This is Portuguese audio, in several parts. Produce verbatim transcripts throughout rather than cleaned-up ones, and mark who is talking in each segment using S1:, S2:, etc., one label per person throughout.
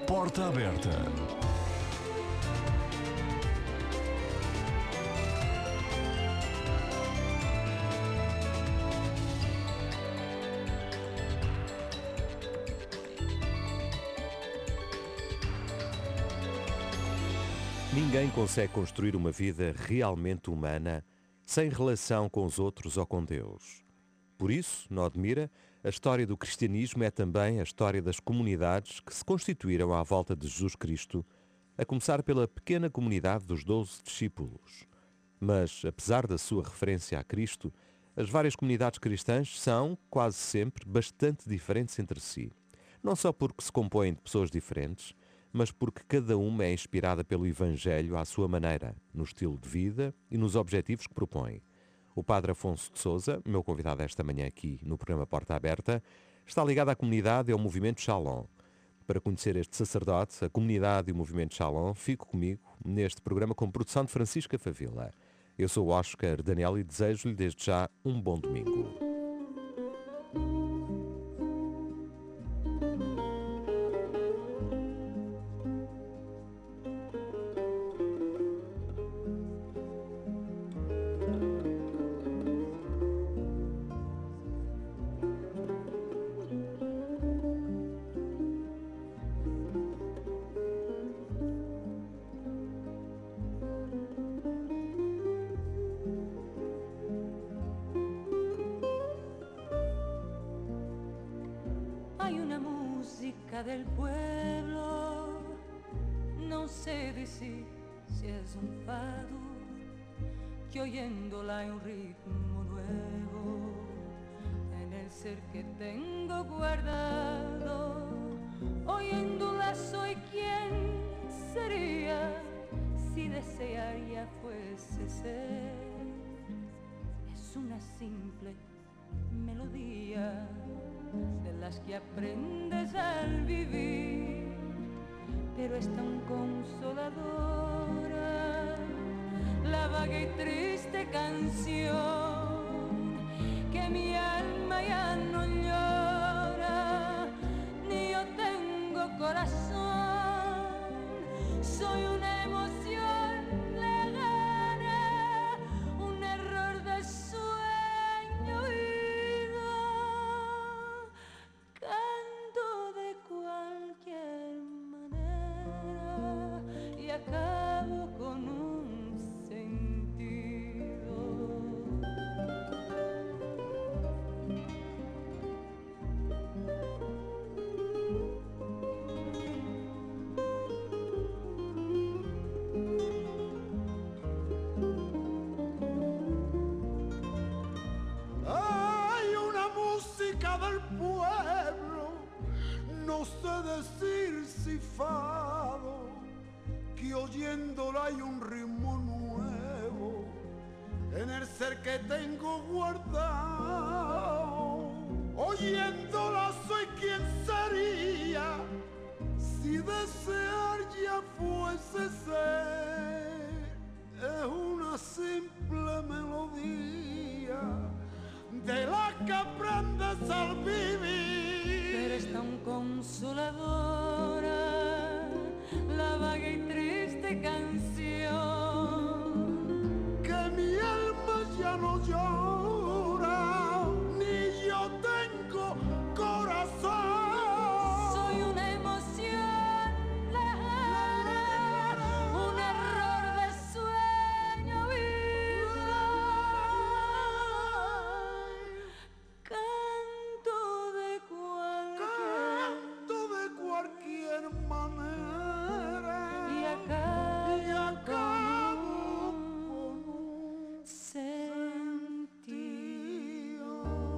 S1: Porta Aberta.
S2: Ninguém consegue construir uma vida realmente humana sem relação com os outros ou com Deus. Por isso, não admira, a história do cristianismo é também a história das comunidades que se constituíram à volta de Jesus Cristo, a começar pela pequena comunidade dos doze discípulos. Mas, apesar da sua referência a Cristo, as várias comunidades cristãs são, quase sempre, bastante diferentes entre si. Não só porque se compõem de pessoas diferentes, mas porque cada uma é inspirada pelo Evangelho à sua maneira, no estilo de vida e nos objetivos que propõe. O Padre Afonso de Sousa, meu convidado esta manhã aqui no programa Porta Aberta, está ligado à comunidade e ao movimento Shalom. Para conhecer este sacerdote, a comunidade e o movimento Shalom, fico comigo neste programa com produção de Francisca Favila. Eu sou o Oscar Daniel e desejo-lhe desde já um bom domingo.
S3: Del pueblo, no sé decir si es un fado, que oyéndola hay un ritmo nuevo en el ser que tengo guardado. Oyéndola soy quien sería si desear ya fuese ser. Es una simple melodía de las que aprendes al vivir, pero es tan consoladora la vaga y triste canción que mi alma ya no llora, ni yo tengo corazón, soy una emoción lejana, un error de sueño. Acabo con un sentido.
S4: Hay una música del pueblo, no sé decir si fado, que oyéndola hay un ritmo nuevo en el ser que tengo guardado. Oyéndola soy quien sería si desear ya fuese ser. Es una simple melodía de la que aprendes al vivir,
S3: pero es tan consoladora la vaga y triste canción
S4: que mi alma ya no llora, ni yo tengo corazón.
S3: Soy una emoción lejana, un error de sueño vivo. Canto de cualquier,
S4: Canto de cualquier manera
S3: y acabo,
S4: y acabo
S3: con un sentido.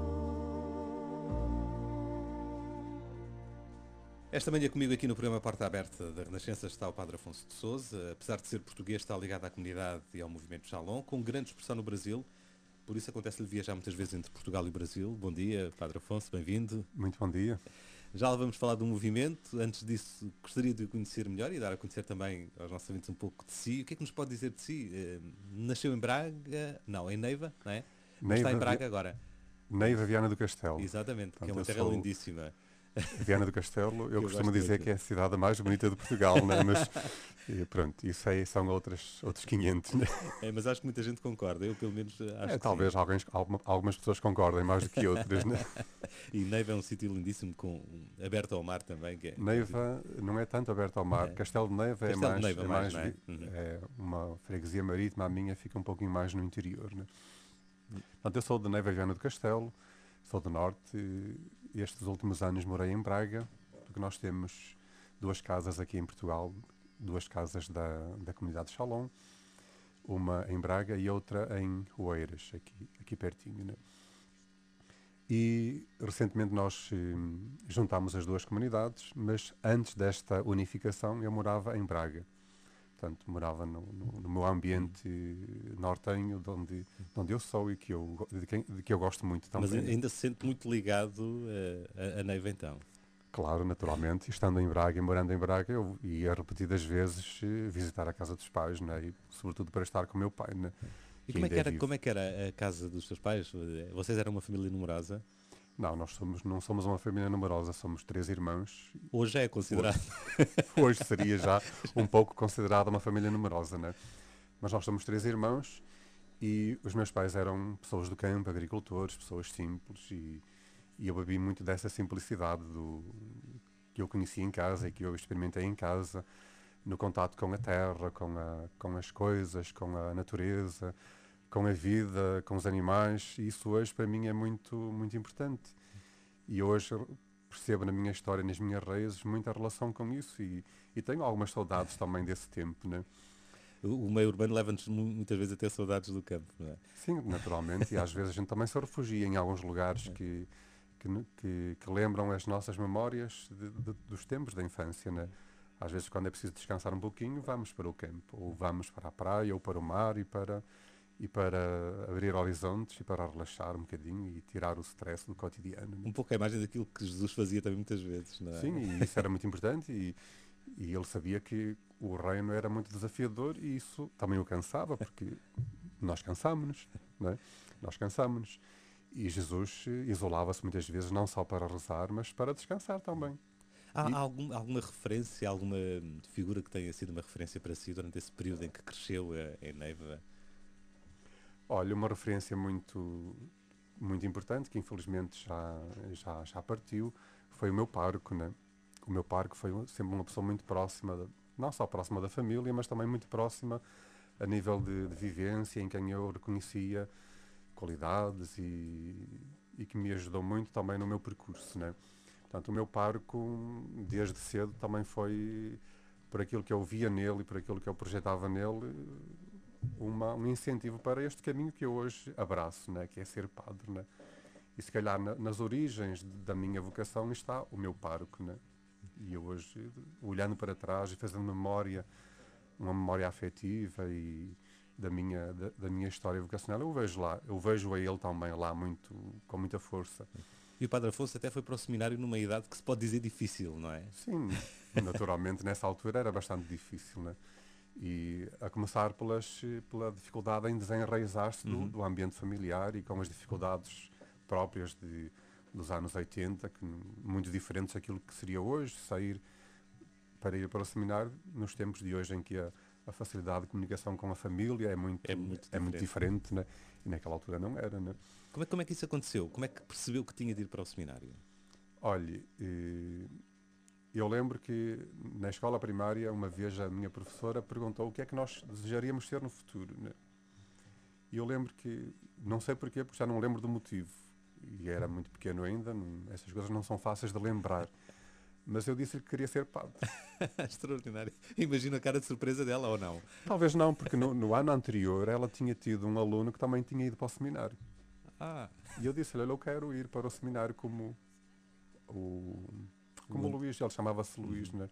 S2: Esta manhã comigo aqui no programa Porta Aberta da Renascença está o Padre Afonso de Sousa. Apesar de ser português, está ligado à comunidade e ao movimento Shalom, com grande expressão no Brasil. Por isso acontece-lhe viajar muitas vezes entre Portugal e o Brasil. Bom dia, Padre Afonso, bem-vindo.
S5: Muito bom dia.
S2: Já lá vamos falar do movimento. Antes disso, gostaria de o conhecer melhor e dar a conhecer também aos nossos ouvintes um pouco de si. O que é que nos pode dizer de si? Uh, nasceu em Braga, não, em Neiva, não é? Mas
S5: Neiva,
S2: está em Braga agora.
S5: Neiva Viana do Castelo.
S2: Exatamente,
S5: Portanto,
S2: que é uma terra
S5: sou...
S2: lindíssima.
S1: Viana do Castelo, eu,
S5: Eu
S1: costumo
S5: gosto
S1: dizer
S5: muito.
S1: que é a cidade mais bonita de Portugal, né? Mas e pronto, isso aí são outros, outros quinhentos, né?
S5: É, mas acho que muita gente concorda, eu pelo menos eh, acho
S1: É,
S5: que
S1: talvez
S5: sim.
S1: alguns, alguma- algumas pessoas concordem mais do que outras, né?
S5: E Neiva é um sítio lindíssimo, com, um- aberto ao mar também, que é, que é muito-
S1: Neiva não é tanto aberto ao mar.
S5: É.
S1: Castelo de Neiva é
S5: Castelo de
S1: mais,
S5: Neiva
S1: é
S5: mais,
S1: mais
S5: não é?
S1: vi-
S5: Uhum.
S1: é uma freguesia marítima, a minha fica um pouquinho mais no interior, né? Portanto, eu sou de Neiva e Viana do Castelo, sou do norte. E estes últimos anos morei em Braga, porque nós temos duas casas aqui em Portugal, duas casas da, da comunidade de Chalon, uma em Braga e outra em Oeiras, aqui, aqui pertinho, né? E recentemente nós hum, juntámos as duas comunidades, mas antes desta unificação eu morava em Braga. Portanto, morava no, no, no meu ambiente nortenho, de onde, de onde eu sou e que eu, go- de, quem, de que eu gosto muito
S5: Mas
S1: também. né?
S5: ainda se sente muito ligado eh, a, a Neiva então.
S1: Claro, naturalmente, e estando em Braga e morando em Braga, eu ia repetidas vezes eh, visitar a casa dos pais, né? E sobretudo para estar com o meu pai, né?
S5: E
S1: Que
S5: como é
S1: ainda
S5: que, era,
S1: vivo.
S5: como é que era a casa dos teus pais? Eh, Vocês eram uma família numerosa?
S1: Não, nós somos, não somos uma família numerosa, somos três irmãos.
S5: Hoje já é considerado.
S1: Hoje seria já um pouco considerada uma família numerosa, né? Mas nós somos três irmãos e os meus pais eram pessoas do campo, agricultores, pessoas simples e, e eu bebi muito dessa simplicidade do, que eu conheci em casa e que eu experimentei em casa, no contato com a terra, com, a, com as coisas, com a natureza, com a vida, com os animais. E isso hoje para mim é muito, muito importante. E hoje percebo na minha história, nas minhas raízes, muita relação com isso e, e tenho algumas saudades também desse tempo, né?
S5: O, o meio urbano leva-nos mu- muitas vezes a ter saudades do campo, não é?
S1: Sim, naturalmente, e às vezes a gente também se refugia em alguns lugares que, que, ne- que- que lembram as nossas memórias de- de- dos tempos da infância, né? Às vezes, quando é preciso descansar um pouquinho, vamos para o campo, ou vamos para a praia, ou para o mar, e para, e para abrir horizontes, e para relaxar um bocadinho e tirar o stress do cotidiano, né?
S5: Um pouco a imagem daquilo que Jesus fazia também muitas vezes, não é?
S1: Sim, e isso era muito importante, e, e ele sabia que o reino era muito desafiador, e isso também o cansava, porque nós cansámos-nos, não é? Nós cansámos-nos. E Jesus eh, isolava-se muitas vezes, não só para rezar, mas para descansar também.
S5: Há,
S1: E-
S5: há algum- alguma referência, alguma hum, figura que tenha sido uma referência para si durante esse período em que cresceu eh, em Neiva?
S1: Olha, uma referência muito, muito importante, que infelizmente já, já, já partiu, foi o meu pároco, né? O meu pároco foi um- sempre uma pessoa muito próxima, da- não só próxima da família, mas também muito próxima a nível de, de vivência, em quem eu reconhecia qualidades e, e que me ajudou muito também no meu percurso, né? Portanto, o meu pároco, desde cedo, também foi, por aquilo que eu via nele e por aquilo que eu projetava nele, uma, um incentivo para este caminho que eu hoje abraço, né? Que é ser padre, né? E se calhar na- nas origens da minha vocação está o meu pároco, né? E eu hoje, olhando para trás e fazendo memória, uma memória afetiva e da minha, da, da minha história vocacional, eu vejo lá, eu vejo a ele também lá muito, com muita força.
S5: E o Padre Afonso até foi para o seminário numa idade que se pode dizer difícil, não é?
S1: Sim, naturalmente nessa altura era bastante difícil, né? E a começar pelas, pela dificuldade em desenraizar-se do,
S5: Uhum.
S1: do ambiente familiar e com as dificuldades próprias de, dos anos oitenta, que, n- muito diferentes daquilo que seria hoje, sair para ir para o seminário nos tempos de hoje em que a, a facilidade de comunicação com a família é muito,
S5: É muito
S1: é muito
S5: diferente.
S1: diferente, né? E naquela altura não era, né?
S5: Como é, como é que isso aconteceu? Como é que percebeu que tinha de ir para o seminário?
S1: Olhe, eh, eu lembro que na escola primária, uma vez a minha professora perguntou o que é que nós desejaríamos ser no futuro, né? E eu lembro que, não sei porquê, porque já não lembro do motivo. E era muito pequeno ainda, não- essas coisas não são fáceis de lembrar. Mas eu disse-lhe que queria ser padre.
S5: Extraordinário. Imagina a cara de surpresa dela ou não.
S1: Talvez não, porque no, no ano anterior ela tinha tido um aluno que também tinha ido para o seminário.
S5: Ah,
S1: E eu disse-lhe, olha, eu quero ir para o seminário como o, como o
S5: O-
S1: Luís, ele chamava-se Luís, né?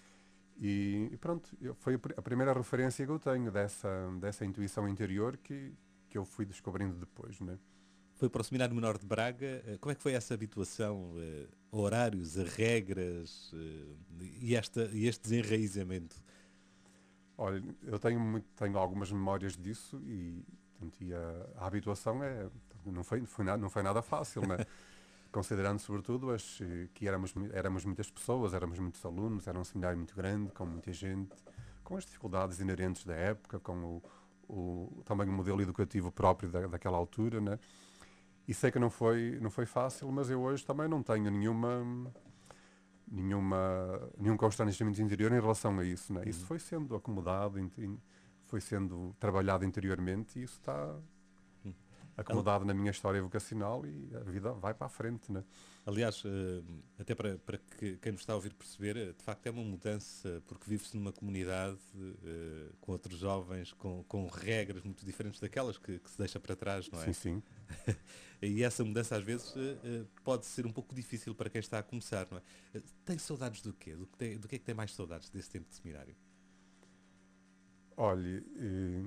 S1: E, e pronto, eu- foi a, pri- a primeira referência que eu tenho dessa, dessa intuição interior que, que eu fui descobrindo depois, né?
S5: foi para o Seminário Menor de Braga. Eh, Como é que foi essa habituação eh, a horários, a regras eh, e, esta, e este desenraizamento?
S1: Olha, eu tenho, muito, tenho algumas memórias disso e, portanto, e a, a habituação é, não foi, foi nada, não foi nada fácil, né? considerando sobretudo as, eh, que éramos, mu- éramos muitas pessoas, éramos muitos alunos, era um seminário muito grande, com muita gente, com as dificuldades inerentes da época, com o, o- também o modelo educativo próprio da, daquela altura, né? E sei que não foi, não foi fácil, mas eu hoje também não tenho nenhuma, nenhuma, nenhum constrangimento interior em relação a isso, né? Isso foi sendo acomodado, in- in- foi sendo trabalhado interiormente e isso está
S5: Hum.
S1: acomodado na minha história vocacional e a vida vai para a frente, né?
S5: Aliás, eh, até para, para que quem nos está a ouvir perceber, eh, de facto é uma mudança, porque vive-se numa comunidade eh, com outros jovens, com, com regras muito diferentes daquelas que, que se deixa para trás, não é?
S1: Sim, sim.
S5: E essa mudança às vezes eh, eh, pode ser um pouco difícil para quem está a começar, não é? Eh, Tem saudades do quê? Do que, tem- do que é que tem mais saudades desse tempo de seminário?
S1: Olhe, eh,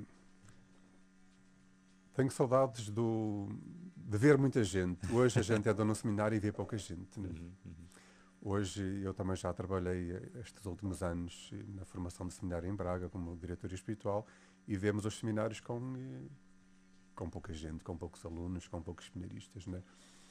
S1: tenho saudades do, de ver muita gente. Hoje a gente anda no seminário e vê pouca gente, né?
S5: Uhum, uhum.
S1: Hoje eu também já trabalhei eh, estes últimos anos eh, na formação de seminário em Braga como diretor espiritual e vemos os seminários com, eh, com pouca gente, com poucos alunos, com poucos seminaristas, né?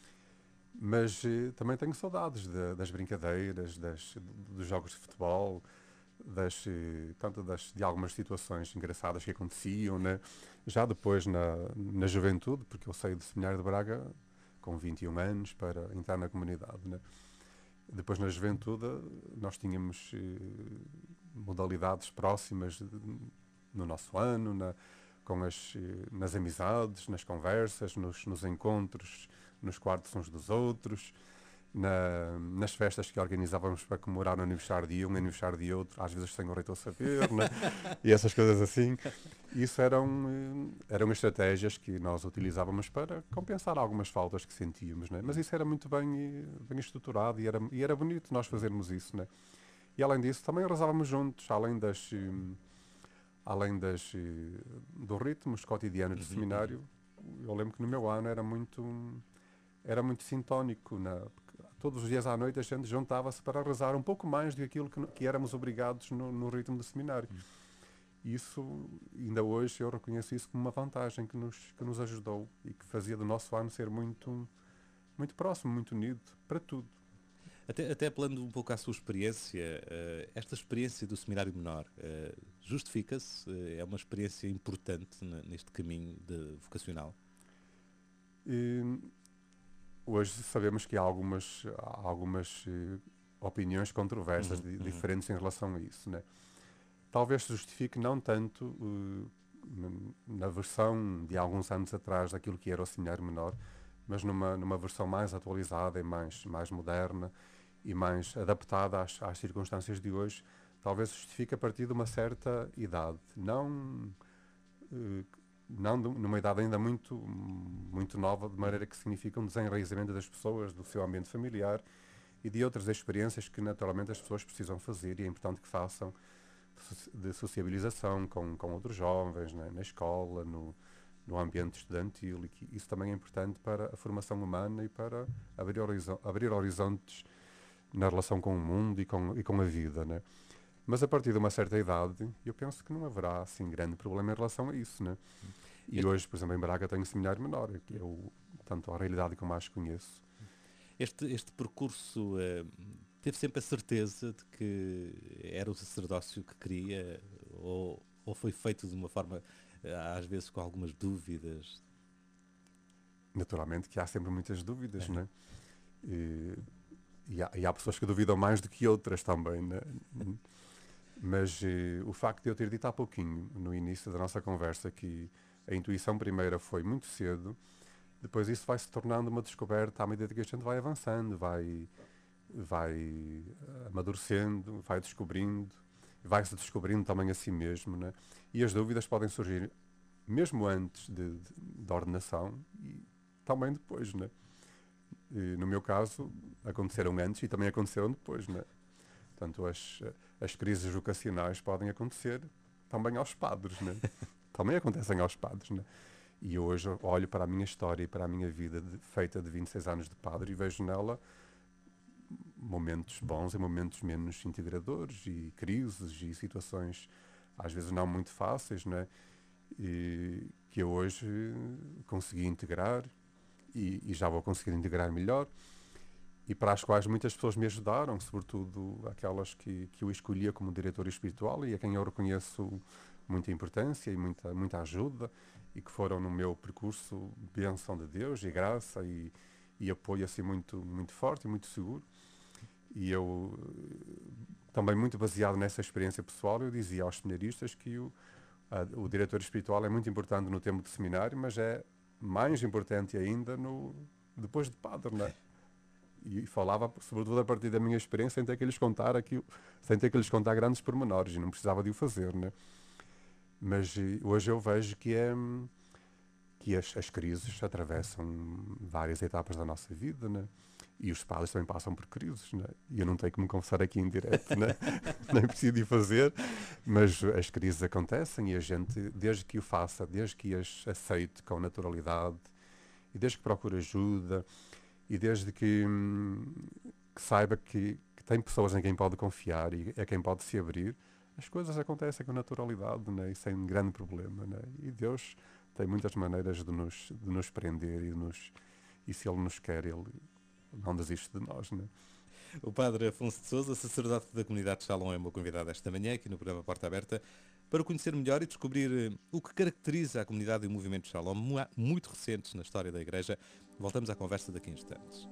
S1: Mas eh, também tenho saudades da- das brincadeiras, das, dos jogos de futebol, das, eh, tanto das, de algumas situações engraçadas que aconteciam, né? Já depois na, na juventude, porque eu saí do Seminário de Braga com vinte e um anos para entrar na comunidade, né? Depois na juventude nós tínhamos eh, modalidades próximas de- no nosso ano, na, com as, eh, nas amizades, nas conversas, nos, nos encontros, nos quartos uns dos outros, na- nas festas que organizávamos para comemorar o aniversário de um, aniversário de outro, às vezes sem o reitor saber, né? E essas coisas assim. Isso eram, eh, eram estratégias que nós utilizávamos para compensar algumas faltas que sentíamos, né? Mas isso era muito bem, eh, bem estruturado e era, e era bonito nós fazermos isso, né? E além disso, também rezávamos juntos, além das, eh, além das, eh, dos ritmos cotidianos do
S5: Uhum,
S1: seminário. Eu lembro que no meu ano era muito, era muito sintónico, na, porque todos os dias à noite a gente juntava-se para rezar um pouco mais do que aquilo que, no- que éramos obrigados no, no ritmo do seminário. Isso, ainda hoje, eu reconheço isso como uma vantagem que nos, que nos ajudou e que fazia do nosso ano ser muito, muito próximo, muito unido, para tudo.
S5: Até, até apelando um pouco à sua experiência, eh, esta experiência do seminário menor eh, justifica-se? Eh, é uma experiência importante ne- neste caminho de vocacional?
S1: E hoje sabemos que há algumas, há algumas eh, opiniões controversas,
S5: Uhum,
S1: di-
S5: uhum.
S1: diferentes em relação a isso, né? Talvez se justifique não tanto eh, n- na versão de alguns anos atrás daquilo que era o seminário menor, mas numa, numa versão mais atualizada e mais, mais moderna e mais adaptada às, às circunstâncias de hoje, talvez se justifique a partir de uma certa idade, não, eh, não de- numa idade ainda muito, muito nova, de maneira que significa um desenraizamento das pessoas, do seu ambiente familiar e de outras experiências que naturalmente as pessoas precisam fazer e é importante que façam de sociabilização com, com outros jovens, né, na escola, no, no ambiente estudantil, e que isso também é importante para a formação humana e para abrir, horizo abrir horizontes na relação com o mundo e com, e com a vida, né? Mas a partir de uma certa idade, eu penso que não haverá assim grande problema em relação a isso, né? E
S5: Este-
S1: hoje, por exemplo, em Braga tenho um seminário menor, que é o, tanto a realidade que eu mais conheço.
S5: Este, este percurso eh, teve sempre a certeza de que era o sacerdócio que queria ou, ou foi feito de uma forma, eh, às vezes com algumas dúvidas?
S1: Naturalmente que há sempre muitas dúvidas,
S5: Aham.
S1: né? E, e, há, e há pessoas que duvidam mais do que outras também, né? Mas eh, o facto de eu ter dito há pouquinho, no início da nossa conversa, que a intuição primeira foi muito cedo, depois isso vai se tornando uma descoberta à medida que a gente vai avançando, vai, vai eh, amadurecendo, vai descobrindo, vai-se descobrindo também a si mesmo, né? E as dúvidas podem surgir mesmo antes de, de- da ordenação e também depois, né? E no meu caso, aconteceram antes e também aconteceram depois, né? Portanto, as, as crises vocacionais podem acontecer também aos padres, né? Também acontecem aos padres, né? E hoje olho para a minha história e para a minha vida de- feita de vinte e seis anos de padre e vejo nela momentos bons e momentos menos integradores e crises e situações às vezes não muito fáceis, né? E que eu hoje consegui integrar e, e já vou conseguir integrar melhor. e para as quais muitas pessoas me ajudaram, sobretudo aquelas que, que eu escolhia como diretor espiritual e a quem eu reconheço muita importância e muita, muita ajuda, e que foram no meu percurso bênção de Deus e graça e, e apoio assim muito, muito forte e muito seguro. E eu, também muito baseado nessa experiência pessoal, eu dizia aos seminaristas que o, a, o diretor espiritual é muito importante no tempo de seminário, mas é mais importante ainda no, depois de padre, não é? E falava sobretudo a partir da minha experiência, sem ter que lhes contar aquilo, sem ter que lhes contar grandes pormenores, e não precisava de o fazer, né? Mas eh, hoje eu vejo que é que as, as crises atravessam várias etapas da nossa vida, né? E os padres também passam por crises, né? E eu não tenho que me confessar aqui em direto, né? Nem preciso de fazer, mas as crises acontecem e a gente, desde que o faça, desde que as aceite com naturalidade e desde que procure ajuda e desde que, hum, que saiba que, que tem pessoas em quem pode confiar e a quem pode se abrir, as coisas acontecem com naturalidade, né? E sem grande problema, né? E Deus tem muitas maneiras de nos, de nos prender e, de nos, e se Ele nos quer, Ele não desiste de nós, né?
S5: O padre Afonso de Sousa, sacerdote da comunidade de Shalom, é o meu convidado esta manhã aqui no programa Porta Aberta, para o conhecer melhor e descobrir eh, o que caracteriza a comunidade e o movimento de Shalom, mu- muito recentes na história da Igreja. Voltamos à conversa daqui a instantes.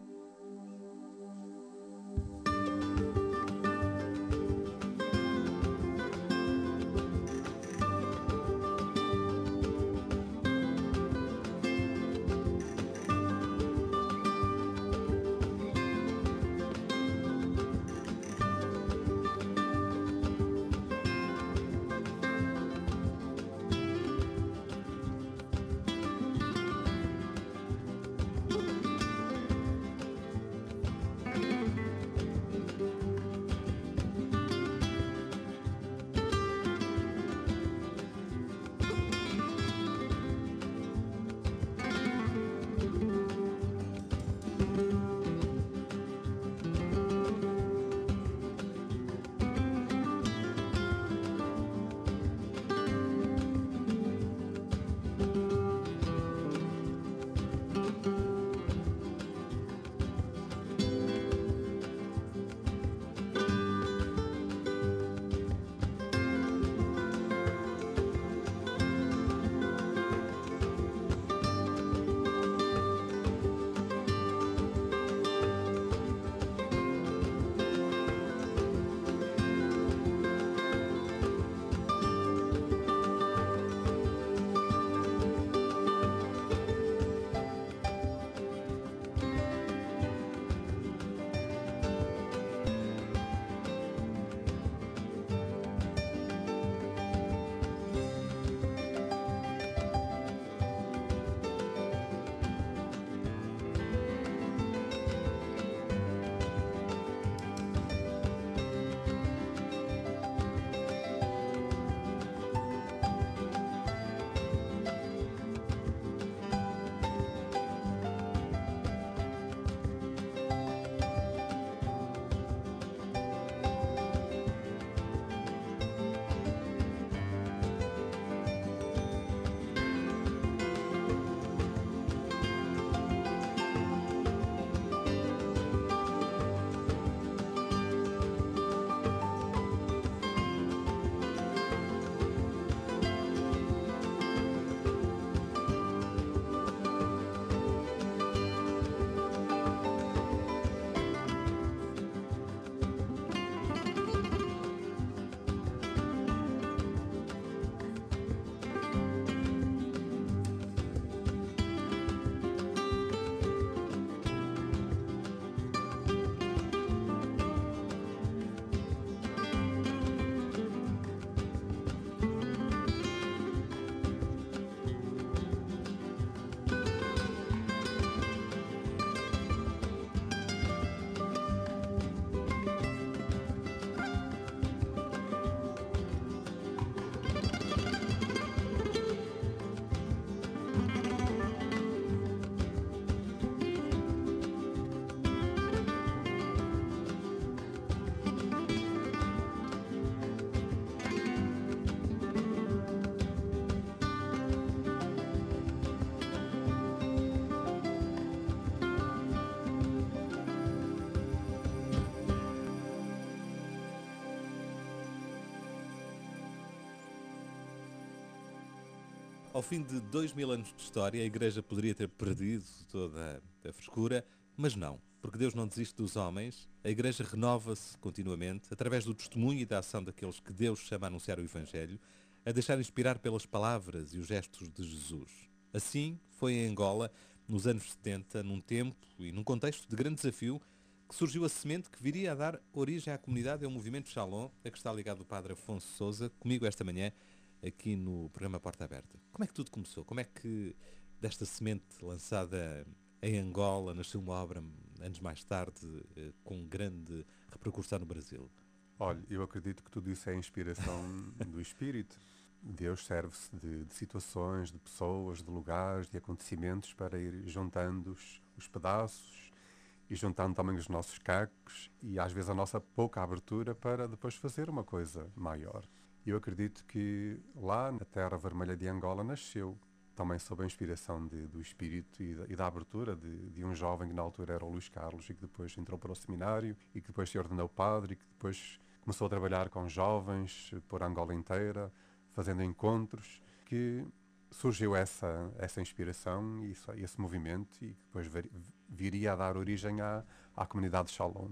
S5: Ao fim de dois mil anos de história, a Igreja poderia ter perdido toda a frescura, mas não, porque Deus não desiste dos homens. A Igreja renova-se continuamente, através do testemunho e da ação daqueles que Deus chama a anunciar o Evangelho, a deixar inspirar pelas palavras e os gestos de Jesus. Assim foi em Angola, nos anos setenta, num tempo e num contexto de grande desafio, que surgiu a semente que viria a dar origem à comunidade e ao movimento Shalom, a que está ligado o Padre Afonso Sousa, comigo esta manhã, aqui no programa Porta Aberta. Como é que tudo começou? Como é que desta semente lançada em Angola nasceu uma obra, anos mais tarde, com grande repercussão no Brasil?
S1: Olha, eu acredito que tudo isso é inspiração do Espírito. Deus serve-se de, de situações, de pessoas, de lugares, de acontecimentos para ir juntando os, os pedaços e juntando também os nossos cacos e às vezes a nossa pouca abertura para depois fazer uma coisa maior. Eu acredito que lá na Terra Vermelha de Angola nasceu também sob a inspiração de, do Espírito e da, e da abertura de, de um jovem que na altura era o Luís Carlos e que depois entrou para o seminário e que depois se ordenou padre e que depois começou a trabalhar com jovens por Angola inteira, fazendo encontros, que surgiu essa, essa inspiração e isso, esse movimento e que depois vir, viria a dar origem à, à comunidade Shalom.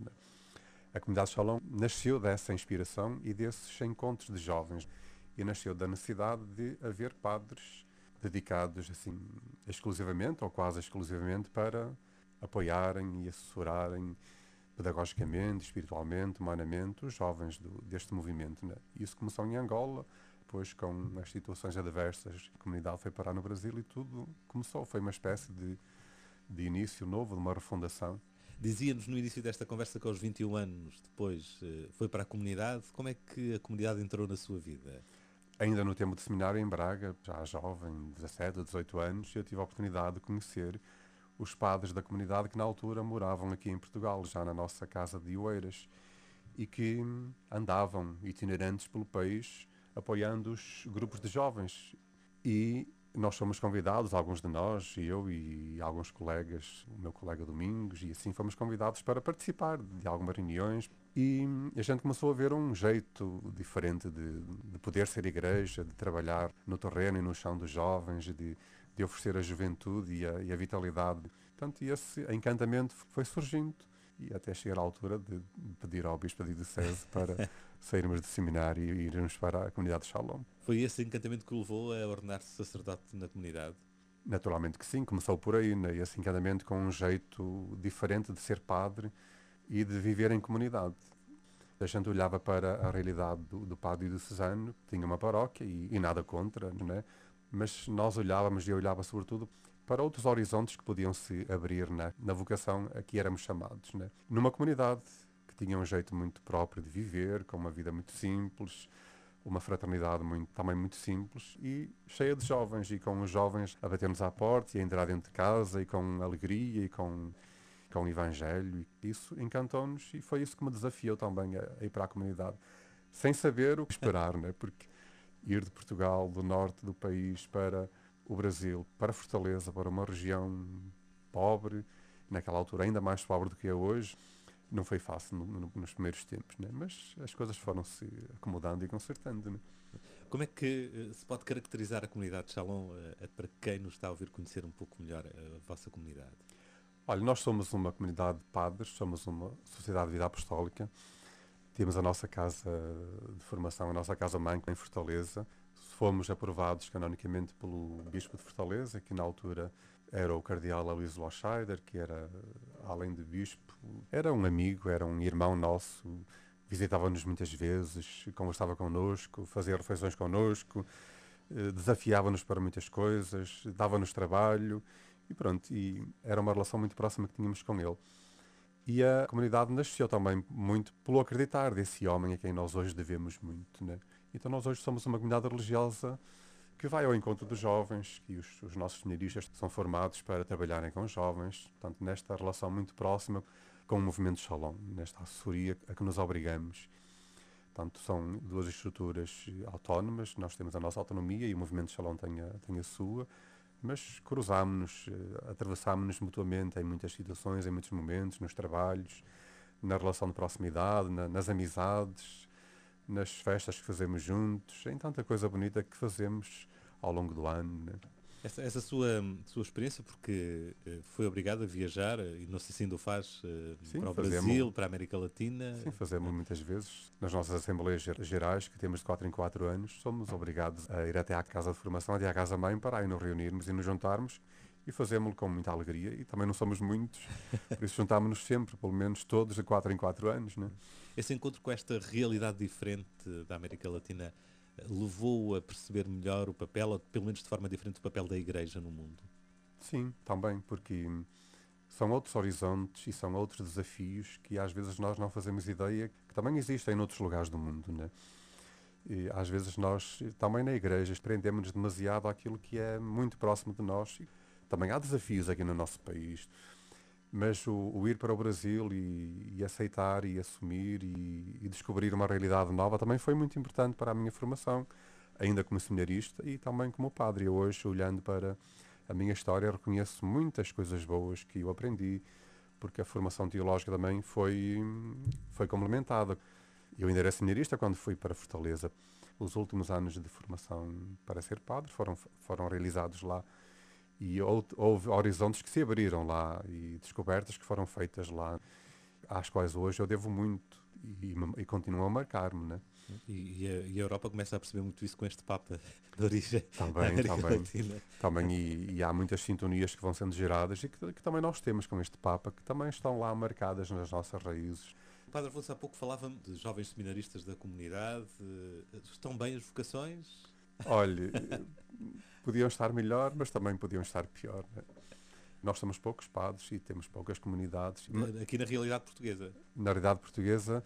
S1: A comunidade Shalom nasceu dessa inspiração e desses encontros de jovens e nasceu da necessidade de haver padres dedicados assim exclusivamente ou quase exclusivamente para apoiarem e assessorarem pedagogicamente, espiritualmente, humanamente os jovens do, deste movimento. Né? Isso começou em Angola, depois com as situações adversas, a comunidade foi parar no Brasil e tudo começou. Foi uma espécie de, de início novo, de uma refundação.
S5: Dizia-nos no início desta conversa que aos vinte e um anos depois foi para a comunidade. Como é que a comunidade entrou na sua vida?
S1: Ainda no tempo de seminário em Braga, já jovem, dezassete, dezoito anos, eu tive a oportunidade de conhecer os padres da comunidade que na altura moravam aqui em Portugal, já na nossa casa de Oeiras, e que andavam itinerantes pelo país apoiando os grupos de jovens. E nós fomos convidados, alguns de nós, eu e alguns colegas, o meu colega Domingos, e assim fomos convidados para participar de algumas reuniões. E a gente começou a ver um jeito diferente de, de poder ser igreja, de trabalhar no terreno e no chão dos jovens, de, de oferecer a juventude e a, e a vitalidade. Portanto, esse encantamento foi surgindo. E até chegar à altura de pedir ao Bispo da Diocese para sairmos do seminário e irmos para a comunidade de Shalom.
S5: Foi esse encantamento que o levou a ordenar-se sacerdote na comunidade?
S1: Naturalmente que sim, começou por aí, né? Esse encantamento com um jeito diferente de ser padre e de viver em comunidade. A gente olhava para a realidade do, do padre diocesano, tinha uma paróquia e, e nada contra, né? Mas nós olhávamos, e eu olhava sobretudo, para outros horizontes que podiam se abrir na, na vocação a que éramos chamados. Né? Numa comunidade que tinha um jeito muito próprio de viver, com uma vida muito simples, uma fraternidade muito, também muito simples e cheia de jovens, e com os jovens a bater-nos à porta e a entrar dentro de casa, e com alegria e com, com o Evangelho. E isso encantou-nos e foi isso que me desafiou também a, a ir para a comunidade, sem saber o que esperar, né? Porque ir de Portugal, do norte do país, para o Brasil, para Fortaleza, para uma região pobre, naquela altura ainda mais pobre do que é hoje, não foi fácil no, no, nos primeiros tempos, né? Mas as coisas foram-se acomodando e consertando. Né?
S5: Como é que uh, se pode caracterizar a comunidade de Shalom uh, para quem nos está a ouvir conhecer um pouco melhor a, a vossa comunidade?
S1: Olha, nós somos uma comunidade de padres, somos uma sociedade de vida apostólica, temos a nossa casa de formação, a nossa casa-mãe em Fortaleza. Fomos aprovados canonicamente pelo Bispo de Fortaleza, que na altura era o cardeal Aloysio Loscheider, que era, além de bispo, era um amigo, era um irmão nosso, visitava-nos muitas vezes, conversava connosco, fazia refeições connosco, desafiava-nos para muitas coisas, dava-nos trabalho, e pronto, e era uma relação muito próxima que tínhamos com ele. E a comunidade nasceu também muito pelo acreditar desse homem a quem nós hoje devemos muito, né? Então nós hoje somos uma comunidade religiosa que vai ao encontro dos jovens, que os, os nossos seminaristas são formados para trabalharem com os jovens, portanto, nesta relação muito próxima com o movimento Shalom, nesta assessoria a que nos obrigamos. Portanto, são duas estruturas autónomas, nós temos a nossa autonomia e o movimento Shalom tem a, tem a sua, mas cruzámos-nos, atravessámos-nos mutuamente em muitas situações, em muitos momentos, nos trabalhos, na relação de proximidade, na, nas amizades, nas festas que fazemos juntos, em tanta coisa bonita que fazemos ao longo do ano. Né?
S5: Essa, essa sua, sua experiência, porque eh, foi obrigado a viajar, eh, e não sei se ainda o faz, eh,
S1: Sim,
S5: para o
S1: fazemos.
S5: Brasil, para a América Latina.
S1: Sim, fazemos muitas vezes. Nas nossas Assembleias Ger- Gerais, que temos de quatro em quatro anos, somos obrigados a ir até à Casa de Formação, até à Casa-Mãe, para aí nos reunirmos e nos juntarmos e fazemos-lo com muita alegria. E também não somos muitos, por isso juntámos-nos sempre, pelo menos todos, de quatro em quatro anos. Né?
S5: Esse encontro com esta realidade diferente da América Latina eh, levou-o a perceber melhor o papel, ou pelo menos de forma diferente, o papel da Igreja no mundo?
S1: Sim, também, porque hum, são outros horizontes e são outros desafios que às vezes nós não fazemos ideia que também existem em outros lugares do mundo, né? E às vezes nós, também na igreja, prendemos-nos demasiado àquilo que é muito próximo de nós. E também há desafios aqui no nosso país, mas o, o ir para o Brasil e, e aceitar e assumir e, e descobrir uma realidade nova também foi muito importante para a minha formação, ainda como seminarista e também como padre. Eu hoje, olhando para a minha história, reconheço muitas coisas boas que eu aprendi, porque a formação teológica também foi, foi complementada. Eu ainda era seminarista quando fui para Fortaleza. Os últimos anos de formação para ser padre foram, foram realizados lá e houve, houve horizontes que se abriram lá e descobertas que foram feitas lá, às quais hoje eu devo muito e, e continuam a marcar-me, né?
S5: E, e, a, e a Europa começa a perceber muito isso com este Papa de origem da
S1: Também,
S5: América
S1: também.
S5: Latina.
S1: Também e, e há muitas sintonias que vão sendo geradas e que, que também nós temos com este Papa, que também estão lá marcadas nas nossas raízes.
S5: O Padre Afonso há pouco falava de jovens seminaristas da comunidade. eh, Estão bem as vocações?
S1: Olha, podiam estar melhor, mas também podiam estar pior, né? Nós somos poucos padres e temos poucas comunidades.
S5: Na- Aqui na realidade portuguesa.
S1: Na realidade portuguesa,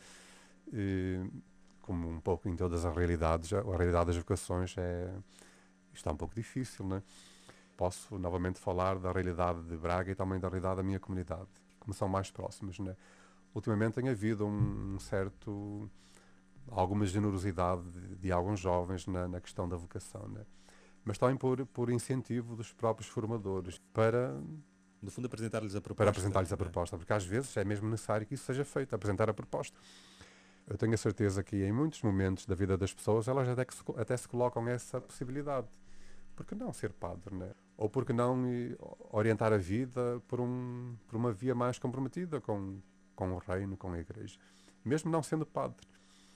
S1: eh, como um pouco em todas as realidades, a a realidade das vocações é, está um pouco difícil, né? Posso novamente falar da realidade de Braga e também da realidade da minha comunidade, como são mais próximos, né? Ultimamente tem havido um, um certo, alguma generosidade de, de alguns jovens na, na questão da vocação, né? Mas também por, por incentivo dos próprios formadores para,
S5: No fundo, apresentar-lhes a proposta.
S1: para apresentar-lhes a
S5: não é?
S1: proposta, porque às vezes é mesmo necessário que isso seja feito, apresentar a proposta. Eu tenho a certeza que em muitos momentos da vida das pessoas elas até, que se, até se colocam essa possibilidade. Por que não ser padre, né? Ou por que não eh, orientar a vida por, um, por uma via mais comprometida com, com o reino, com a igreja, mesmo não sendo padre.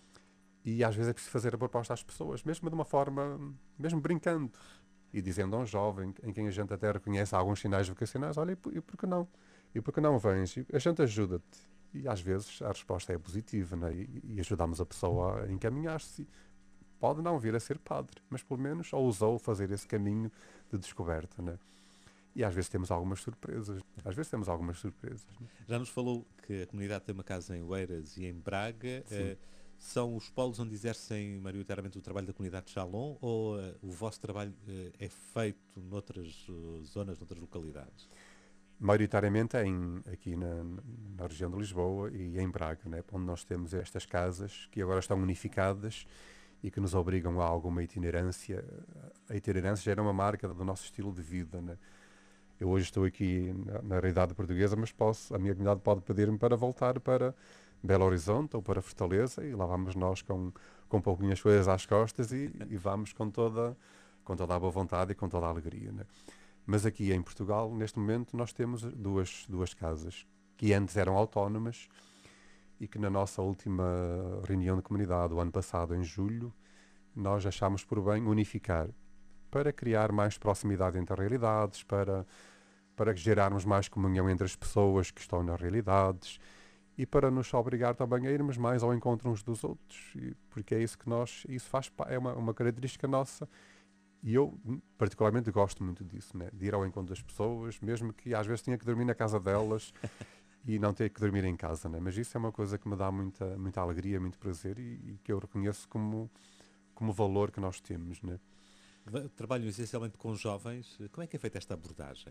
S1: E às vezes é preciso fazer a proposta às pessoas, mesmo de uma forma, mesmo brincando, e dizendo a um jovem, em quem a gente até reconhece alguns sinais vocacionais, olha, e por, e por que não? E por que não vens? E a gente ajuda-te. E às vezes a resposta é positiva, né? e, e ajudamos a pessoa a encaminhar-se. Pode não vir a ser padre, mas pelo menos ousou fazer esse caminho de descoberta, né? E às vezes temos algumas surpresas. Às vezes temos algumas surpresas. Né?
S5: Já nos falou que a comunidade tem uma casa em Oeiras e em Braga.
S1: Sim.
S5: Eh, são os polos onde exercem maioritariamente o trabalho da comunidade de Shalom, ou eh, o vosso trabalho eh, é feito noutras eh, zonas, noutras localidades?
S1: Maioritariamente é em, aqui na, na região de Lisboa e em Braga, né? Onde nós temos estas casas que agora estão unificadas e que nos obrigam a alguma itinerância. A itinerância já era uma marca do nosso estilo de vida, né? Eu hoje estou aqui na, na realidade portuguesa, mas posso, a minha comunidade pode pedir-me para voltar para Belo Horizonte ou para Fortaleza e lá vamos nós com, com pouquinhas coisas às costas e, e vamos com toda, com toda a boa vontade e com toda a alegria, né? Mas aqui em Portugal, neste momento, nós temos duas, duas casas que antes eram autónomas e que na nossa última reunião de comunidade, o ano passado, em julho, nós achámos por bem unificar para criar mais proximidade entre as realidades, para, para gerarmos mais comunhão entre as pessoas que estão nas realidades e para nos obrigar também a irmos mais ao encontro uns dos outros, e, porque é isso que nós, isso faz, é uma, uma característica nossa. E eu, particularmente, gosto muito disso, né? De ir ao encontro das pessoas, mesmo que às vezes tenha que dormir na casa delas e não ter que dormir em casa, né? Mas isso é uma coisa que me dá muita, muita alegria, muito prazer e, e que eu reconheço como, como valor que nós temos, né?
S5: Va- Trabalham essencialmente com jovens. Como é que é feita esta abordagem?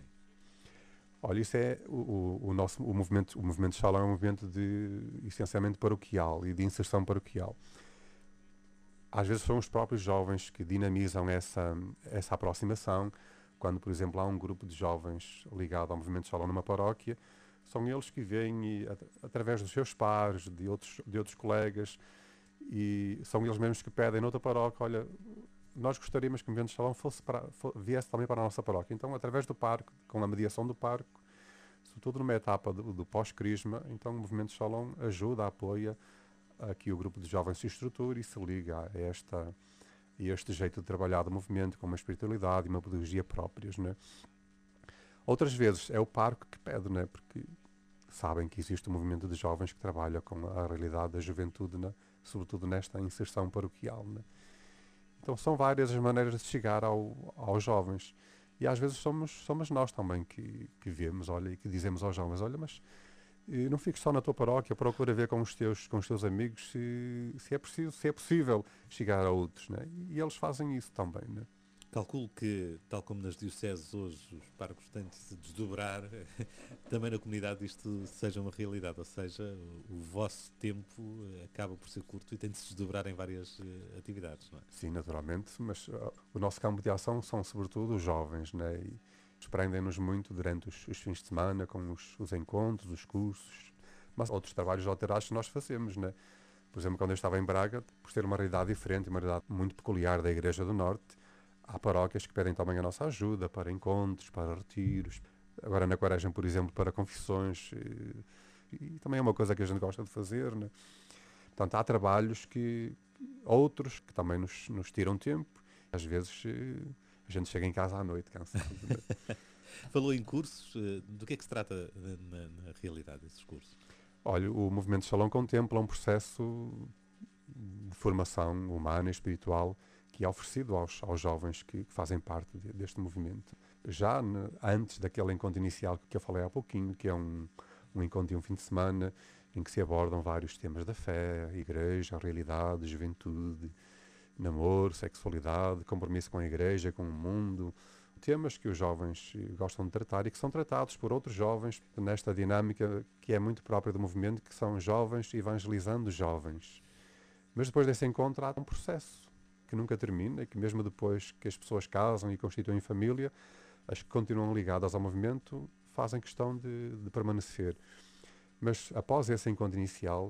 S1: Olha, isso é o, o, o nosso o movimento, o movimento de Shalom é um movimento de, essencialmente paroquial e de inserção paroquial. Às vezes são os próprios jovens que dinamizam essa, essa aproximação. Quando, por exemplo, há um grupo de jovens ligado ao movimento de Shalom numa paróquia, são eles que vêm, e, at- através dos seus pares, de outros, de outros colegas, e são eles mesmos que pedem noutra paróquia, olha, nós gostaríamos que o Movimento Shalom fosse para, fo- viesse também para a nossa paróquia. Então, através do parque, com a mediação do parque, sobretudo numa etapa do, do pós-crisma, então o Movimento Shalom ajuda, apoia a que o grupo de jovens se estruture e se liga a, esta, a este jeito de trabalhar do movimento, com uma espiritualidade e uma pedagogia próprias, né? Outras vezes é o parque que pede, né? Porque sabem que existe um movimento de jovens que trabalha com a realidade da juventude, né? Sobretudo nesta inserção paroquial, né? Então são várias as maneiras de chegar ao, aos jovens. E às vezes somos, somos nós também que, que vemos, olha, e que dizemos aos jovens, olha, mas eh, não fiques só na tua paróquia, procura ver com os teus, com os teus amigos se, se é preciso, se é possível chegar a outros, né? E eles fazem isso também, né?
S5: Calculo que, tal como nas dioceses hoje, os parcos têm de se desdobrar, também na comunidade isto seja uma realidade, ou seja, o, o vosso tempo eh, acaba por ser curto e tem de se desdobrar em várias eh, atividades, não é?
S1: Sim, naturalmente, mas uh, o nosso campo de ação são sobretudo os jovens, né? E prendem-nos muito durante os, os fins de semana com os, os encontros, os cursos, mas outros trabalhos laterais que nós fazemos, né? Por exemplo, quando eu estava em Braga, por ter uma realidade diferente, uma realidade muito peculiar da Igreja do Norte, há paróquias que pedem também a nossa ajuda para encontros, para retiros. Agora na Quaresma, por exemplo, para confissões. E, e também é uma coisa que a gente gosta de fazer, né? Portanto, há trabalhos que outros que também nos, nos tiram tempo. Às vezes eh, a gente chega em casa à noite cansado, né?
S5: Falou em cursos, eh, do que é que se trata eh, na, na realidade esses cursos?
S1: Olha, o Movimento Shalom contempla um processo de formação humana e espiritual que é oferecido aos, aos jovens que, que fazem parte de, deste movimento. Já ne, antes daquele encontro inicial que eu falei há pouquinho, que é um, um encontro de um fim de semana, em que se abordam vários temas da fé, igreja, realidade, juventude, namoro, sexualidade, compromisso com a igreja, com o mundo, temas que os jovens gostam de tratar e que são tratados por outros jovens nesta dinâmica que é muito própria do movimento, que são jovens evangelizando jovens. Mas depois desse encontro há um processo que nunca termina e que mesmo depois que as pessoas casam e constituem família, as que continuam ligadas ao movimento fazem questão de, de permanecer. Mas após esse encontro inicial,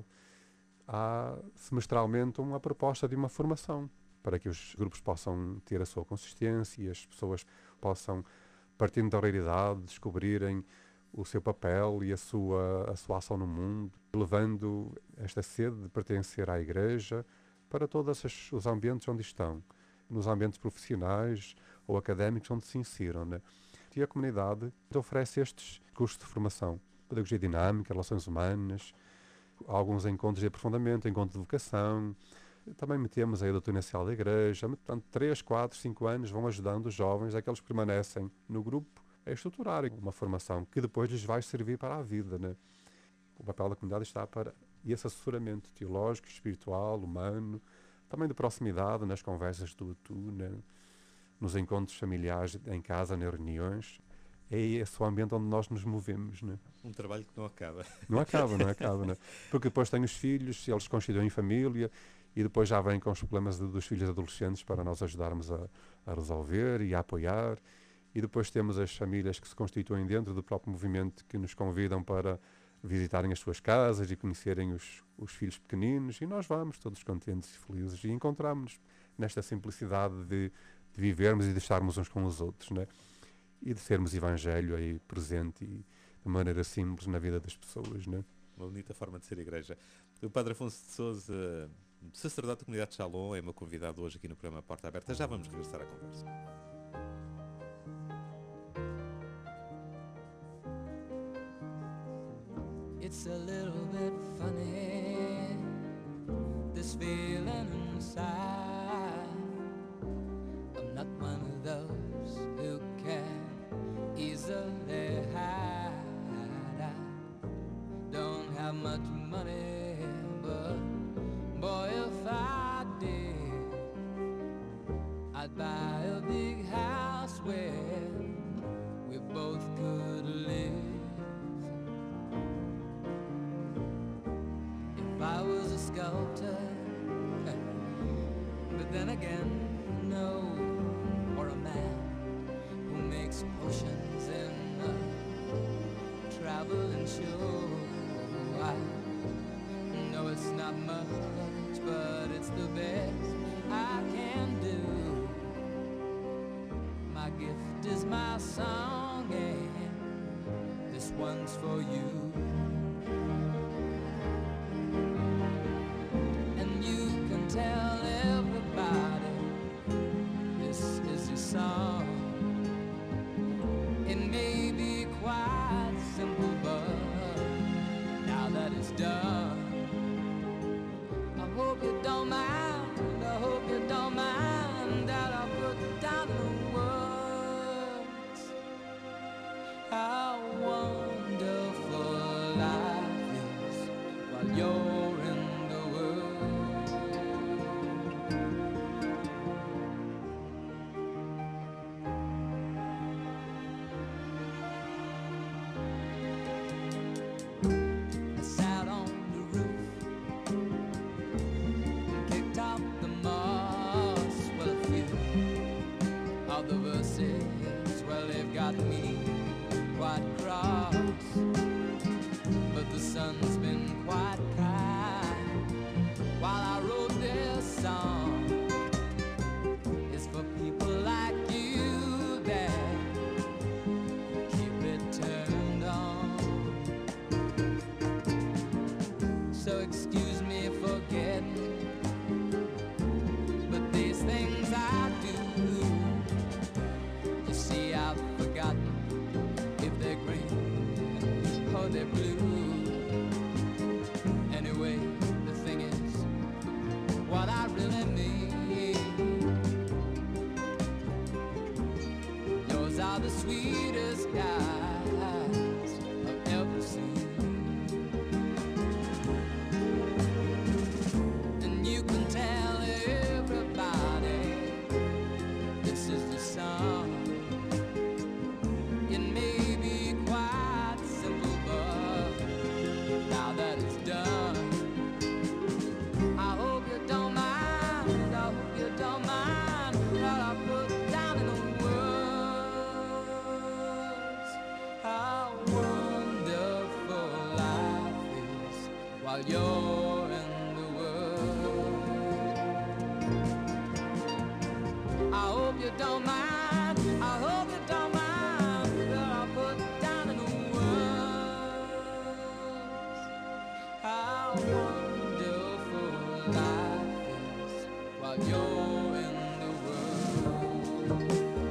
S1: há semestralmente uma proposta de uma formação para que os grupos possam ter a sua consistência e as pessoas possam, partindo da realidade, descobrirem o seu papel e a sua, a sua ação no mundo, levando esta sede de pertencer à Igreja para todos os, os ambientes onde estão, nos ambientes profissionais ou académicos onde se insiram, né? E a comunidade oferece estes cursos de formação, pedagogia dinâmica, relações humanas, alguns encontros de aprofundamento, encontro de vocação. Também metemos aí a doutrina social da Igreja. Portanto, três, quatro, cinco anos vão ajudando os jovens, aqueles que permanecem no grupo, a estruturarem uma formação que depois lhes vai servir para a vida, né? O papel da comunidade está para esse assessoramento teológico, espiritual, humano, também de proximidade, nas conversas do tu, né? Nos encontros familiares, em casa, nas reuniões. É esse o ambiente onde nós nos movemos, né?
S5: Um trabalho que não acaba.
S1: Não acaba, não acaba, né? Porque depois tem os filhos, eles constituem família e depois já vêm com os problemas de, dos filhos adolescentes para nós ajudarmos a, a resolver e a apoiar. E depois temos as famílias que se constituem dentro do próprio movimento, que nos convidam para visitarem as suas casas e conhecerem os, os filhos pequeninos. E nós vamos todos contentes e felizes e encontramos-nos nesta simplicidade de, de vivermos e de estarmos uns com os outros, né? E de sermos evangelho aí presente e de maneira simples na vida das pessoas, né?
S5: Uma bonita forma de ser igreja. O Padre Afonso de Sousa, sacerdote da comunidade de Shalom, é meu convidado hoje aqui no programa Porta Aberta. Já vamos regressar à conversa.
S3: It's a little bit funny, this feeling inside. I'm not one of those who can easily hide. I don't have much money, but boy, if I did, I'd buy a big house where we both could live. If I was a sculptor, but then again, no, or a man who makes potions in a traveling show. I know it's not much, but it's the best I can do. my song, and this one's for you. And you can tell everybody this is your song. It may be quite simple, but now that it's done, I hope you don't mind, I hope you don't mind that I put down the words. How wonderful life is while you're in the world. I sat on the roof and kicked out the moss. Well, a few of the verses, well, they've got me quite cross, but the sun's been quite kind while I wrote this song. It's for people like you that keep it turned on. So excuse me for getting, but these things I do, you see, I've forgotten if they're green or they're blue. Anyway, the thing is, what I really mean, yours are the sweetest guys I've ever seen. And you can tell everybody this is the song. It may be quite simple, but now that it's done, I hope you don't mind, I hope you don't mind what I put down in the words. How wonderful life is while you're in the world. I hope you don't mind, I hope you don't mind that I put down in the words. How wonderful life is while you're in the world.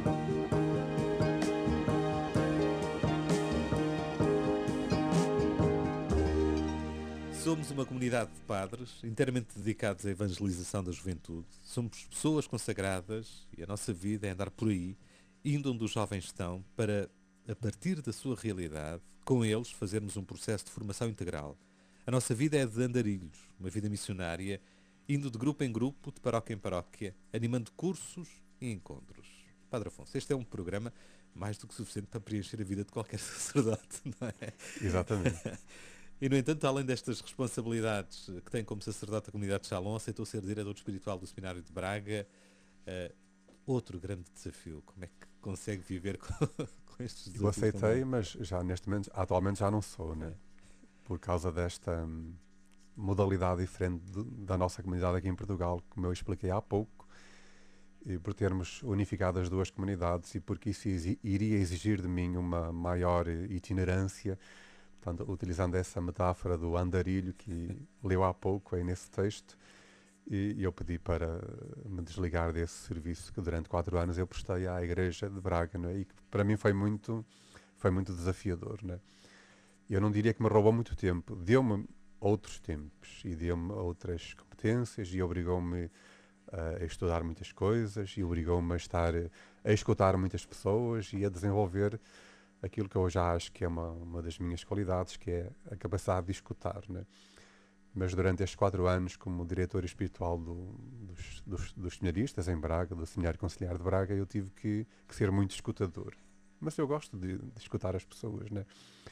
S5: Somos uma comunidade de padres inteiramente dedicados à evangelização da juventude. Somos pessoas consagradas e a nossa vida é andar por aí, indo onde os jovens estão, para, a partir da sua realidade, com eles fazermos um processo de formação integral. A nossa vida é de andarilhos, uma vida missionária, indo de grupo em grupo, de paróquia em paróquia, animando cursos e encontros. Padre Afonso, este é um programa mais do que suficiente para preencher a vida de qualquer sacerdote, não é?
S1: Exatamente.
S5: E, no entanto, além destas responsabilidades que tem como sacerdote da comunidade de Chalon, aceitou ser diretor espiritual do Seminário de Braga. Uh, outro grande desafio. Como é que consegue viver com, com estes desafios?
S1: Eu aceitei, mas já neste momento, atualmente já não sou, né? Por causa desta hum, modalidade diferente de, da nossa comunidade aqui em Portugal, como eu expliquei há pouco, e por termos unificado as duas comunidades e porque isso exi- iria exigir de mim uma maior itinerância. Portanto, utilizando essa metáfora do andarilho que leu há pouco aí nesse texto, e eu pedi para me desligar desse serviço que durante quatro anos eu prestei à Igreja de Braga, não é? E que para mim foi muito, foi muito desafiador, não é? Eu não diria que me roubou muito tempo, deu-me outros tempos e deu-me outras competências e obrigou-me uh, a estudar muitas coisas e obrigou-me a estar a escutar muitas pessoas e a desenvolver aquilo que eu já acho que é uma, uma das minhas qualidades, que é a capacidade de escutar, né? Mas durante estes quatro anos, como diretor espiritual do, dos, dos, dos seminaristas em Braga, do Seminário Conciliar de Braga, eu tive que, que ser muito escutador. Mas eu gosto de, de escutar as pessoas, né?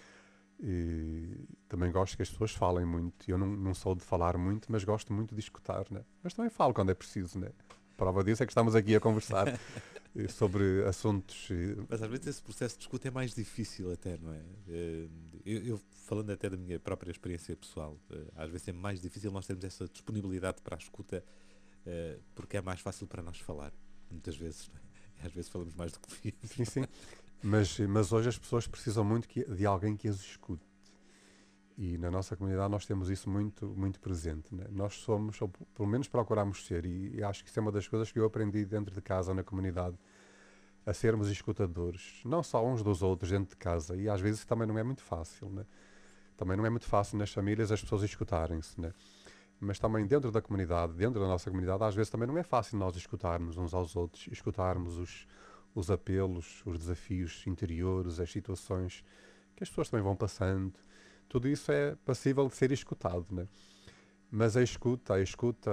S1: E também gosto que as pessoas falem muito. Eu não, não sou de falar muito, mas gosto muito de escutar, né? Mas também falo quando é preciso, né? Prova disso é que estamos aqui a conversar sobre assuntos.
S5: Mas às vezes esse processo de escuta é mais difícil até, não é? Eu, eu falando até da minha própria experiência pessoal, às vezes é mais difícil nós termos essa disponibilidade para a escuta, porque é mais fácil para nós falar, muitas vezes, não é? Às vezes falamos mais do que devíamos.
S1: Sim, sim. Mas, mas hoje as pessoas precisam muito que- de alguém que as escute. E na nossa comunidade nós temos isso muito, muito presente, né? Nós somos, ou p- pelo menos procuramos ser, e, e acho que isso é uma das coisas que eu aprendi dentro de casa, na comunidade, a sermos escutadores, não só uns dos outros dentro de casa, e às vezes isso também não é muito fácil, né? Também não é muito fácil nas famílias as pessoas escutarem-se, né? Mas também dentro da comunidade, dentro da nossa comunidade, às vezes também não é fácil nós escutarmos uns aos outros, escutarmos os, os apelos, os desafios interiores, as situações que as pessoas também vão passando. Tudo isso é passível de ser escutado, né? Mas a escuta, a escuta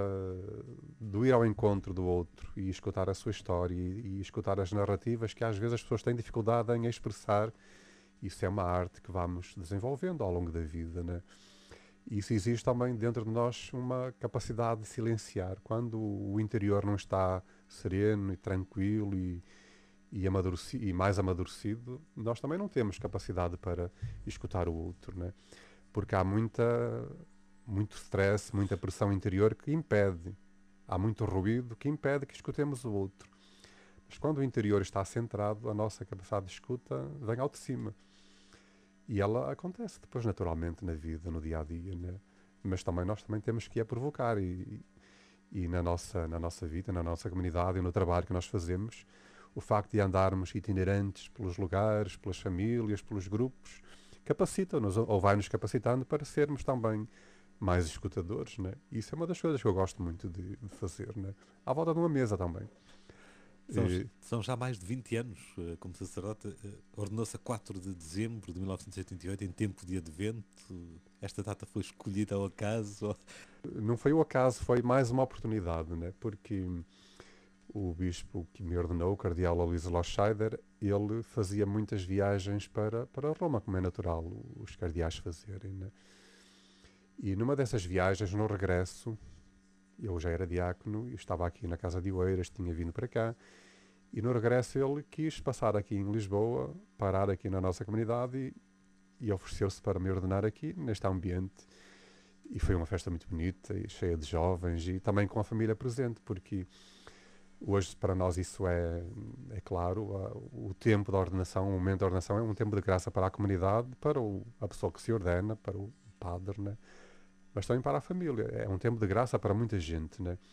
S1: do ir ao encontro do outro e escutar a sua história e, e escutar as narrativas que às vezes as pessoas têm dificuldade em expressar, isso é uma arte que vamos desenvolvendo ao longo da vida, né? Isso exige também dentro de nós uma capacidade de silenciar. Quando o interior não está sereno e tranquilo e, e, amadureci, e mais amadurecido, nós também não temos capacidade para escutar o outro, né? Porque há muita, muito stress, muita pressão interior que impede. Há muito ruído que impede que escutemos o outro. Mas quando o interior está centrado, a nossa capacidade de escuta vem ao de cima. E ela acontece depois naturalmente na vida, no dia a dia, né? Mas também nós também temos que a provocar e, e na, nossa, na nossa vida, na nossa comunidade e no trabalho que nós fazemos, o facto de andarmos itinerantes pelos lugares, pelas famílias, pelos grupos, capacita-nos ou vai-nos capacitando para sermos também mais escutadores, né? E isso é uma das coisas que eu gosto muito de, de fazer, né? À volta de uma mesa também.
S5: São,
S1: E-
S5: são já mais de vinte anos eh, como sacerdote. eh, Ordenou-se a quatro de dezembro de mil novecentos e oitenta e oito, em tempo de advento. Esta data foi escolhida ao acaso? ou-
S1: Não foi o acaso, foi mais uma oportunidade, né? Porque o bispo que me ordenou, o cardeal Aloysio Loscheider, ele fazia muitas viagens para, para Roma, como é natural os cardeais fazerem, né? E numa dessas viagens, no regresso, eu já era diácono, e estava aqui na casa de Oeiras, tinha vindo para cá, e no regresso ele quis passar aqui em Lisboa, parar aqui na nossa comunidade e, e ofereceu-se para me ordenar aqui, neste ambiente. E foi uma festa muito bonita e cheia de jovens e também com a família presente, porque hoje para nós isso é, é claro, a- o tempo da ordenação, o momento da ordenação é um tempo de graça para a comunidade, para o- a pessoa que se ordena, para o padre, né? Mas também para a família. É um tempo de graça para muita gente, né?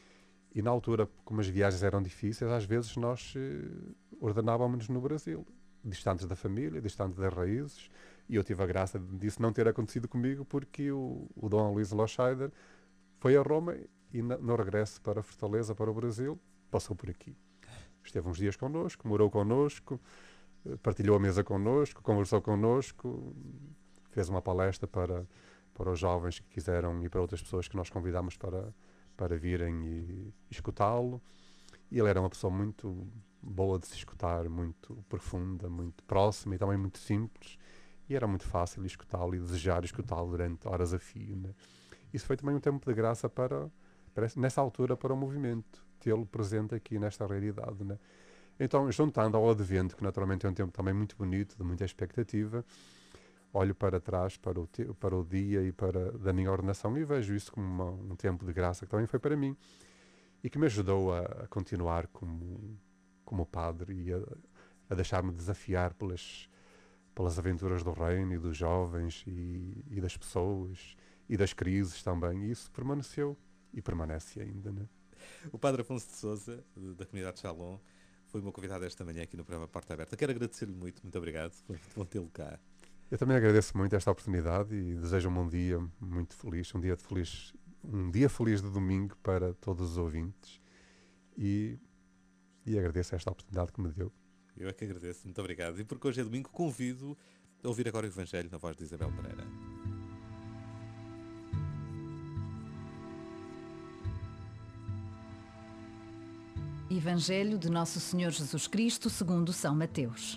S1: E na altura, como as viagens eram difíceis, às vezes nós eh, ordenávamos-nos no Brasil, distantes da família, distantes das raízes, e eu tive a graça disso não ter acontecido comigo, porque o, o Dom Aloysio Loscheider foi a Roma e na- no regresso para Fortaleza, para o Brasil, passou por aqui. Esteve uns dias connosco, morou connosco, eh, partilhou a mesa connosco, conversou connosco, fez uma palestra para, para os jovens que quiseram e para outras pessoas que nós convidámos para, para virem e escutá-lo. E ele era uma pessoa muito boa de se escutar, muito profunda, muito próxima e também muito simples. E era muito fácil escutá-lo e desejar escutá-lo durante horas a fio, né? Isso foi também um tempo de graça para, para esse- nessa altura, para o movimento, tê-lo presente aqui nesta realidade, né? Então, juntando ao Advento, que naturalmente é um tempo também muito bonito, de muita expectativa, olho para trás, para o, te- para o dia e para da minha ordenação e vejo isso como uma- um tempo de graça que também foi para mim e que me ajudou a, a continuar como, como padre e a, a deixar-me desafiar pelas, pelas aventuras do reino e dos jovens e, e das pessoas e das crises também. E isso permaneceu e permanece ainda, né?
S5: O Padre Afonso de Sousa, de- da comunidade Shalom, foi o meu convidado esta manhã aqui no programa Porta Aberta. Quero agradecer-lhe muito, muito obrigado. Foi muito bom tê-lo cá.
S1: Eu também agradeço muito esta oportunidade e desejo-me um dia muito feliz, um dia de feliz, um dia feliz de domingo para todos os ouvintes e, e agradeço esta oportunidade que me deu.
S5: Eu é que agradeço, muito obrigado. E porque hoje é domingo, convido a ouvir agora o Evangelho na voz de Isabel Pereira.
S6: Evangelho de Nosso Senhor Jesus Cristo segundo São Mateus.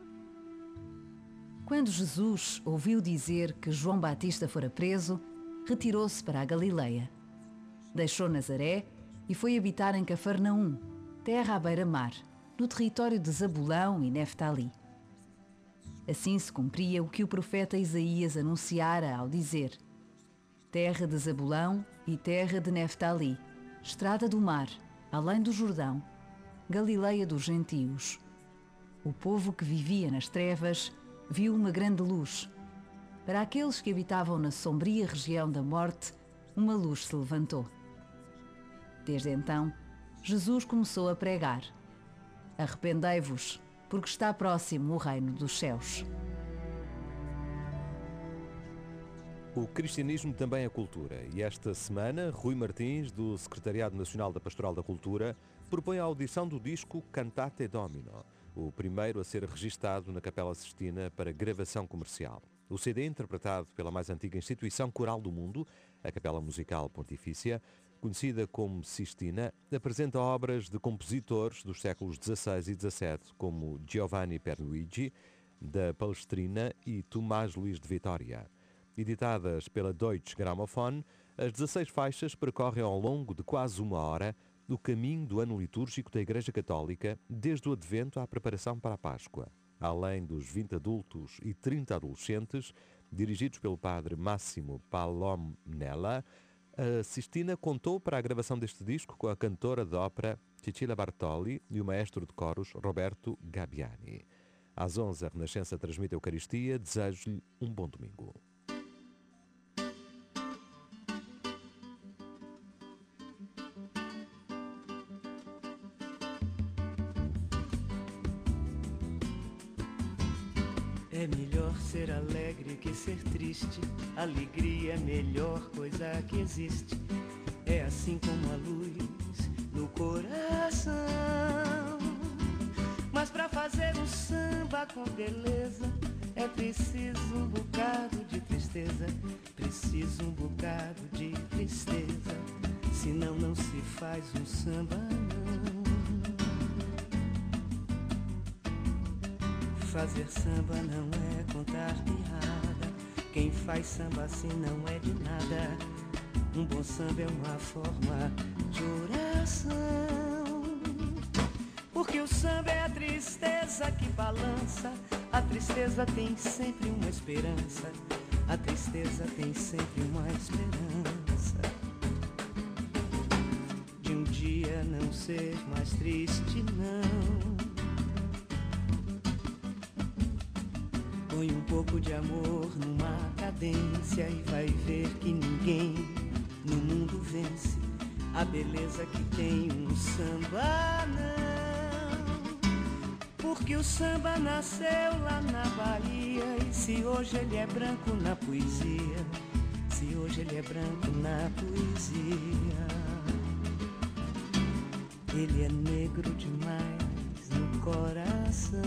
S6: Quando Jesus ouviu dizer que João Batista fora preso, retirou-se para a Galileia. Deixou Nazaré e foi habitar em Cafarnaum, terra à beira-mar, no território de Zabulão e Neftali. Assim se cumpria o que o profeta Isaías anunciara ao dizer: terra de Zabulão e terra de Neftali, estrada do mar, além do Jordão, Galileia dos gentios. o povo que vivia nas trevas viu uma grande luz. Para aqueles que habitavam na sombria região da morte, uma luz se levantou. Desde então, Jesus começou a pregar: arrependei-vos, porque está próximo o reino dos céus.
S2: O cristianismo também é cultura, e esta semana Rui Martins, do Secretariado Nacional da Pastoral da Cultura, propõe a audição do disco Cantate Domino, o primeiro a ser registado na Capela Sistina para gravação comercial. O C D, interpretado pela mais antiga instituição coral do mundo, a Capela Musical Pontifícia, conhecida como Sistina, apresenta obras de compositores dos séculos dezasseis e dezassete, como Giovanni Pierluigi, da Palestrina, e Tomás Luís de Vitória. Editadas pela Deutsche Grammophon, as dezasseis faixas percorrem ao longo de quase uma hora o caminho do ano litúrgico da Igreja Católica, desde o Advento à preparação para a Páscoa. Além dos vinte adultos e trinta adolescentes, dirigidos pelo padre Máximo Palomnella, a Sistina contou para a gravação deste disco com a cantora de ópera Cecilia Bartoli e o maestro de coros Roberto Gabbiani. Às onze, a Renascença transmite a Eucaristia. Desejo-lhe um bom domingo.
S7: É melhor ser alegre que ser triste. Alegria é a melhor coisa que existe. É assim como a luz no coração. Mas pra fazer um samba com beleza é preciso um bocado de tristeza. Preciso um bocado de tristeza. Senão não se faz um samba, não. Fazer samba não é contar piada. Quem faz samba assim não é de nada. Um bom samba é uma forma de oração. Porque o samba é a tristeza que balança. A tristeza tem sempre uma esperança. A tristeza tem sempre uma esperança de um dia não ser mais triste, não. Põe um pouco de amor numa cadência e vai ver que ninguém no mundo vence a beleza que tem um samba, não. Porque o samba nasceu lá na Bahia. E se hoje ele é branco na poesia, se hoje ele é branco na poesia, ele é negro demais no coração.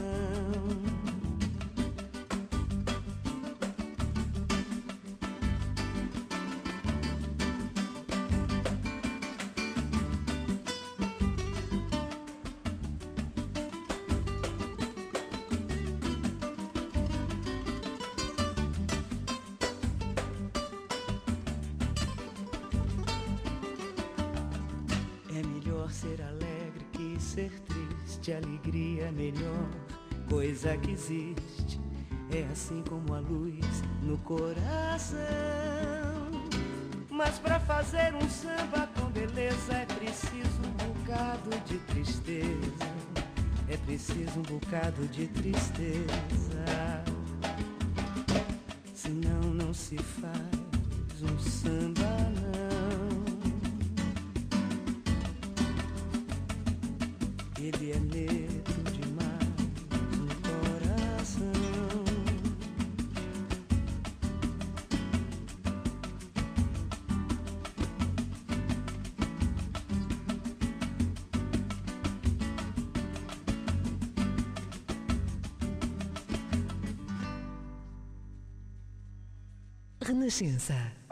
S7: Ser alegre que ser triste. Alegria é a melhor coisa que existe. É assim como a luz no coração. Mas pra fazer um samba com beleza é preciso um bocado de tristeza. É preciso um bocado de tristeza. Senão não se faz um samba, não. Ele é negro demais no coração.
S8: Renascença.